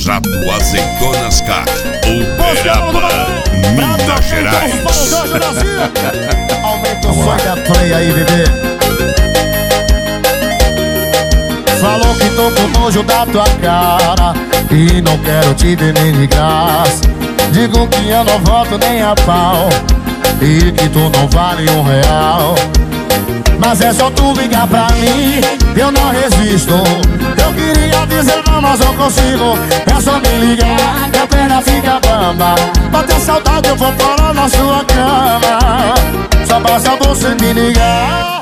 Exato Azeitonas Car, Uberaba, Minas Gerais. Aumenta o som da play aí, bebê. Falou que tô com nojo da tua cara e não quero te ver nem de graça. Digo que eu não volto nem a pau e que tu não vale R$1. Mas é só tu ligar pra mim, eu não resisto. Eu queria dizer não, mas não consigo. É só me ligar, que a perna fica bamba. Bater saudade, eu vou parar na sua cama. Só basta você me ligar,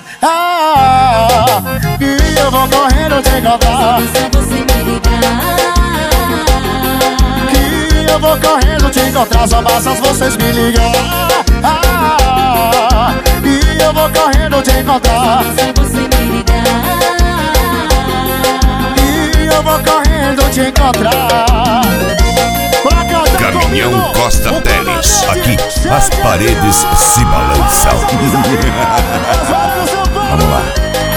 que eu vou correndo te encontrar. Só você me ligar, Que eu vou correndo te encontrar. Só basta vocês me ligar, que eu vou correndo te encontrar. só você me ligar. Eu vou correndo te encontrar. Pra cantar Caminhão comigo, Costa o Teles, comandante aqui as chega. paredes se balançam. Vamos lá.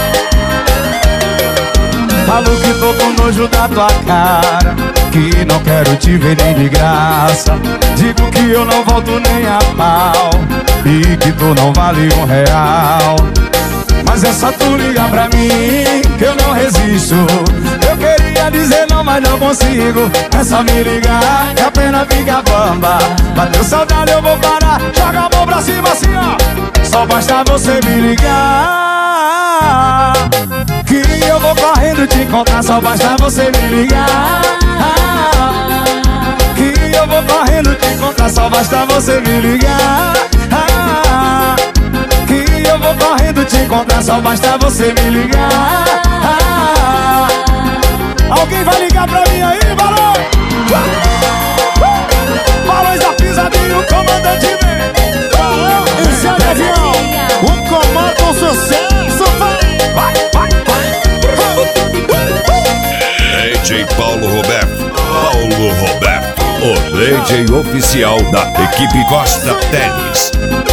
Falo que tô com nojo da tua cara, que não quero te ver nem de graça. Digo que eu não volto nem a pau e que tu não vale R$1. Mas é só tu ligar pra mim, que eu não resisto. Eu queria dizer não, mas não consigo. É só me ligar, que a pena fica bamba. Bateu saudade, eu vou parar. Joga a mão pra cima assim, ó. Só basta você me ligar, que eu vou correndo te encontrar. Só basta você me ligar, que eu vou correndo te encontrar. Só basta você me ligar, que eu vou correndo te encontrar. Só basta você me ligar. Alguém vai ligar pra mim aí, Balão? Balões da pisadinha, o comandante vem. Esse é o avião, o comando sucesso, vai. DJ Paulo Roberto, o DJ oficial da equipe Costa Teles.